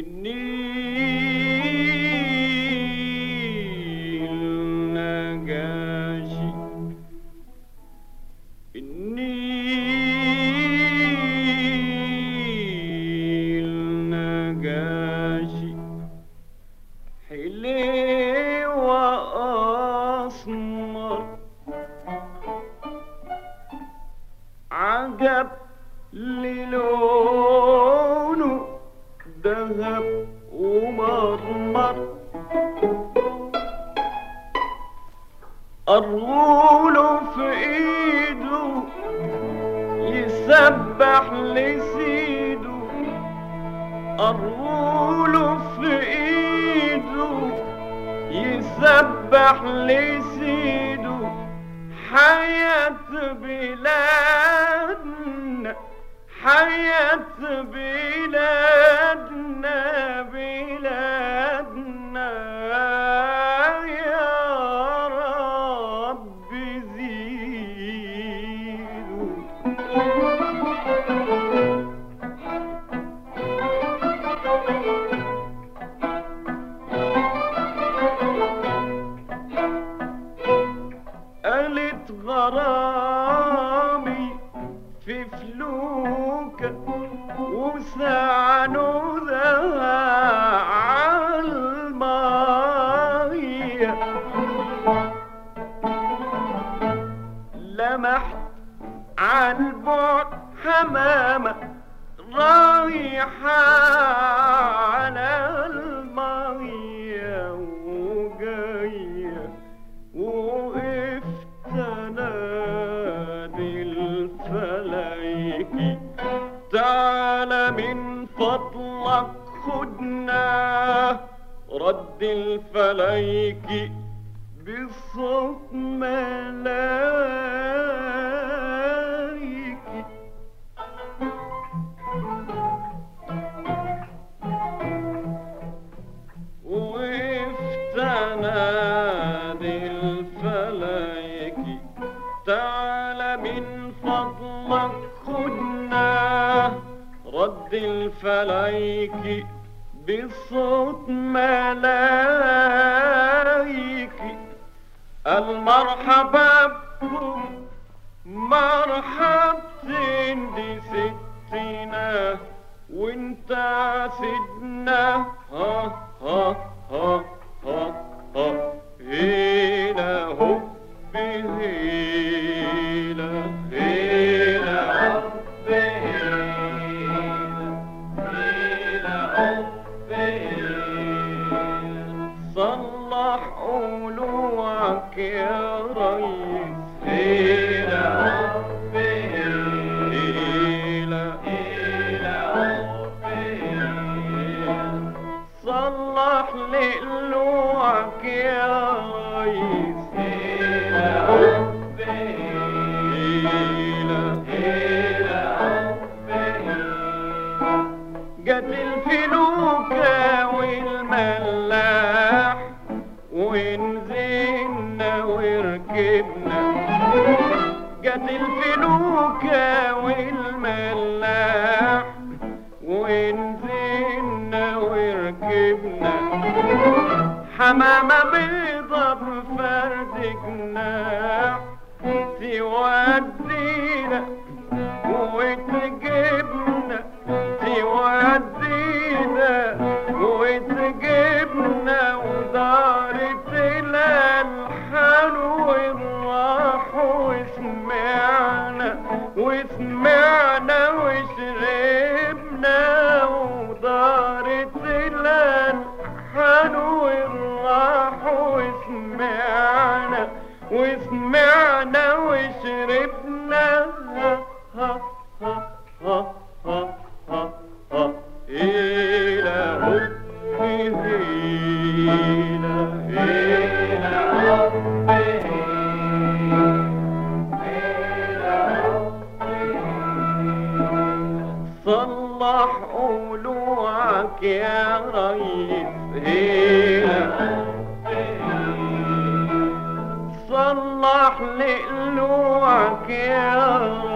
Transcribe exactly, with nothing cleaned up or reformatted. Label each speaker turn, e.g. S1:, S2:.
S1: النيل نجاشي النيل نجاشي حليوة أسمر عجب للونه ذهب ومرمر الغوله في ايده يسبح لسيده الغوله في ايده يسبح لسيده حياة بلادنا حياة بلادنا بلادنا يا رب زيدوا قالت غرامي في فلوكة وسعنودها عالمية لمحت عالبعد حمامة رايحة على المية وجاية وقفت انادي الفلايكي تعالى من فضلك خدنا رد الفلايكي بصوت ملايكي وقفت انادي الفلايكي تعالى من فضلك خدنا رد الفلايكي بصوت ملايكي المرحبا بكم مرحبتين دي ستنا وانت سيدنا ها ها ها ها ها هنا هب هيلا هيلا هب صلح قلوعك يا ريس هيلا هب هيلا هيلا هب صلح لقلوعك يا ريس هيلا هب هيلا هيلا هب جت الفلوكة والملاح ونزلنا وركبنا جت الفلوكة والملاح ونزلنا وركبنا حمامة بيضة بفرد جناح تودينا وتجيبنا تودينا وتجيبنا ودارت الألحان والراح وسمعنا وسمعنا وشربنا ودارت الألحان والراح وسمعنا وسمعنا وشربنا ها ها ها ها ها ها ها إلى هب هيلا هيلا هب هيلا صلح قلوعك يا ريس هيلا صلح لقلوعك يا